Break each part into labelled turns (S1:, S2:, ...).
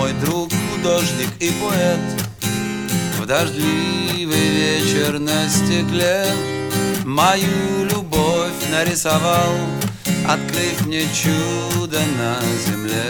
S1: мой друг, художник и поэт, в дождливый вечер на стекле мою любовь нарисовал, открыв мне чудо на земле.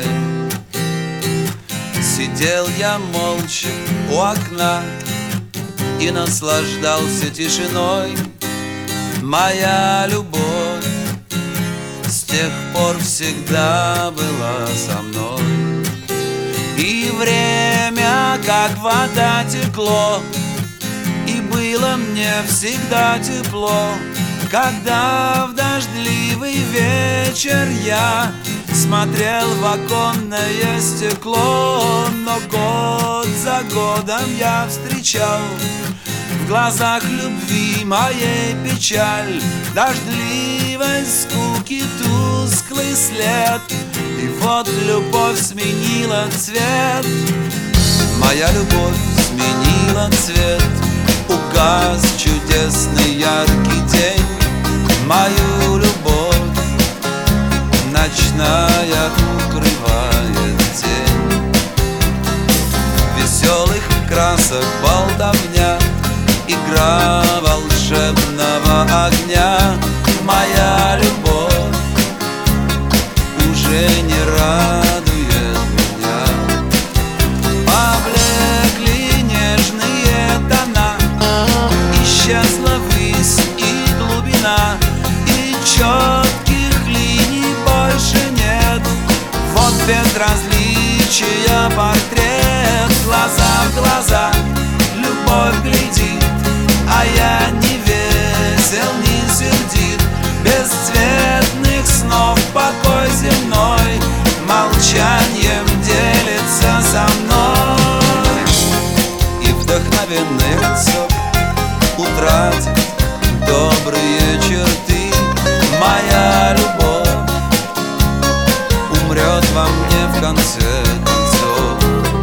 S1: Сидел я молча у окна и наслаждался тишиной. Моя любовь с тех пор всегда была со мной. И время, как вода, текло, и было мне всегда тепло, когда в дождливый вечер я смотрел в оконное стекло. Но год за годом я встречал в глазах любви моей печаль, дождливой скуки тусклый след. И вот любовь сменила цвет, моя любовь сменила цвет. Угас чудесный яркий день, мою любовь ночная укрывает тень. Веселых красок болтовня, игра волшебного огня. Моя любовь уже не радует меня. Поблекли нежные тона, исчезла высь и глубина, и четких линий больше нет. Вот безразличия портрет, глаза в глаза любовь глядит, а я не весел, не сердит. Бесцветных снов покой земной молчанием делится со мной. И вдохновенное лицо утратит добрые черты. Моя любовь умрет во мне в конце концов.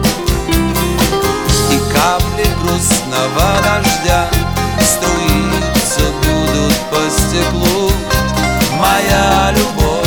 S1: И капли грустного дождя струиться будут по стеклу. Моя любовь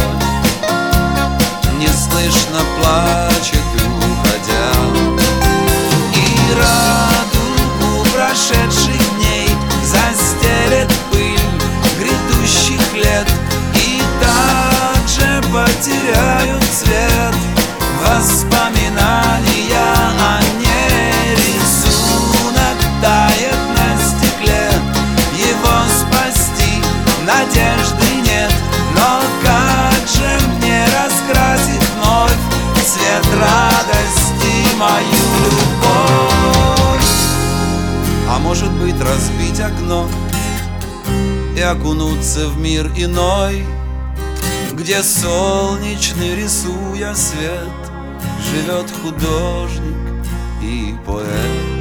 S1: неслышно плачет, уходя. И радугу прошедших дней застелет пыль грядущих лет, и также потеряют цвет воспоминания о ней. Рисунок тает на стекле, его спасти надежды нет. Но как же мне раскрасить вновь цвет радости мою любовь? А может быть, разбить окно и окунуться в мир иной, где солнечный, рисуя свет, живет художник и поэт.